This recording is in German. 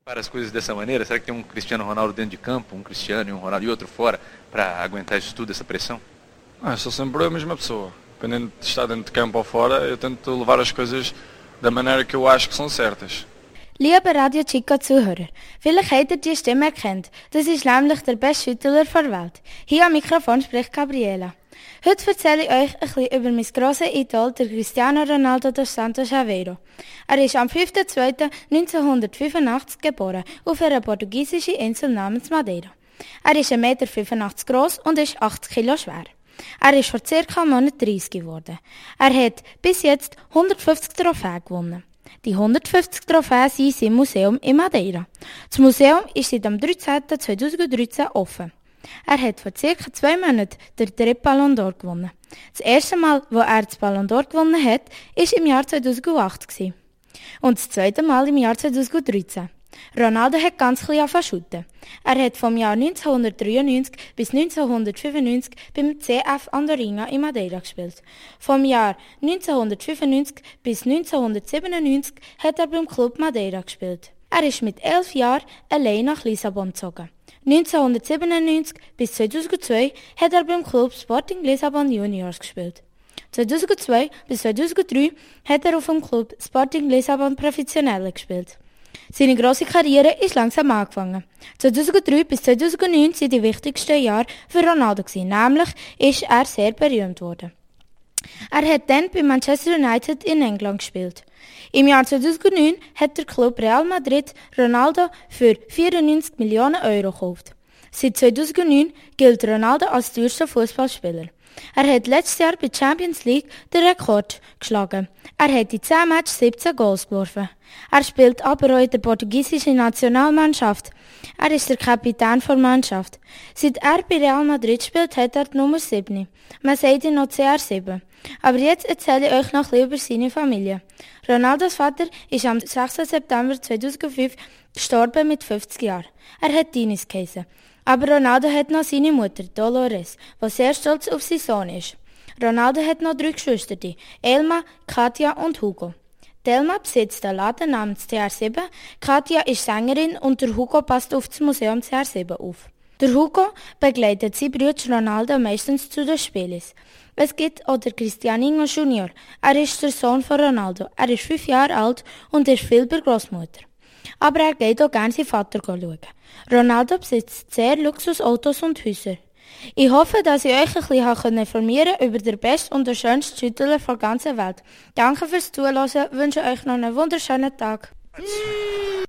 Para as coisas dessa maneira? Será que tem Cristiano Ronaldo dentro de campo, Cristiano e Ronaldo e outro fora, para aguentar isso tudo, essa pressão? Sou sempre a mesma pessoa. Dependendo de estar dentro de campo ou fora, eu tento levar as coisas da maneira que eu acho que são certas. Liebe Radio Chico-Zuhörer, vielleicht habt ihr die Stimme erkannt. Das ist nämlich der beste Schüttler der Welt. Hier am Mikrofon spricht Gabriela. Heute erzähle ich euch ein bisschen über mein grosses Idol, der Cristiano Ronaldo dos Santos Aveiro. Er ist am 5.2.1985 geboren, auf einer portugiesischen Insel namens Madeira. Er ist 1,85 Meter groß und ist 80 Kilo schwer. Er ist vor ca. einem Monat 30 geworden. Er hat bis jetzt 150 Trophäen gewonnen. Die 150 Trophäen sind im Museum in Madeira. Das Museum ist seit dem 13.2013 offen. Er hat vor ca. 2 Monaten den dritten Ballon d'Or gewonnen. Das erste Mal, wo er das Ballon d'Or gewonnen hat, war im Jahr 2008. Und das zweite Mal im Jahr 2013. Ronaldo hat ganz klein angefangen. Er hat vom Jahr 1993 bis 1995 beim CF Andorinha in Madeira gespielt. Vom Jahr 1995 bis 1997 hat er beim Club Madeira gespielt. Er ist mit 11 Jahren allein nach Lissabon gezogen. 1997 bis 2002 hat er beim Club Sporting Lissabon Juniors gespielt. 2002 bis 2003 hat er auf dem Club Sporting Lissabon Professionelle gespielt. Seine grosse Karriere ist langsam angefangen. 2003 bis 2009 waren die wichtigsten Jahre für Ronaldo, nämlich ist er sehr berühmt worden. Er hat dann bei Manchester United in England gespielt. Im Jahr 2009 hat der Club Real Madrid Ronaldo für 94 Millionen Euro gekauft. Seit 2009 gilt Ronaldo als teuerster Fußballspieler. Er hat letztes Jahr bei der Champions League den Rekord geschlagen. Er hat in 10 Matches 17 Goals geworfen. Er spielt aber auch in der portugiesischen Nationalmannschaft. Er ist der Kapitän der Mannschaft. Seit er bei Real Madrid spielt, hat er die Nummer 7. Man sagt ihn noch CR7. Aber jetzt erzähle ich euch noch ein bisschen über seine Familie. Ronaldos Vater ist am 6. September 2005 gestorben mit 50 Jahren. Er hat Dinis geheißen. Aber Ronaldo hat noch seine Mutter, Dolores, die sehr stolz auf seinen Sohn ist. Ronaldo hat noch 3 Geschwister, Elma, Katja und Hugo. Elma besitzt einen Laden namens CR7, Katja ist Sängerin und der Hugo passt auf das Museum CR7 auf. Der Hugo begleitet seinen Bruder Ronaldo meistens zu den Spielen. Es gibt auch den Cristianinho Junior. Er ist der Sohn von Ronaldo. Er ist 5 Jahre alt und ist viel bei Großmutter. Aber er geht auch gerne seinen Vater schauen. Ronaldo besitzt sehr Luxusautos und Häuser. Ich hoffe, dass ich euch ein bisschen informieren konnte über den besten und den schönsten Schüttler der ganzen Welt. Danke fürs Zuhören, wünsche euch noch einen wunderschönen Tag.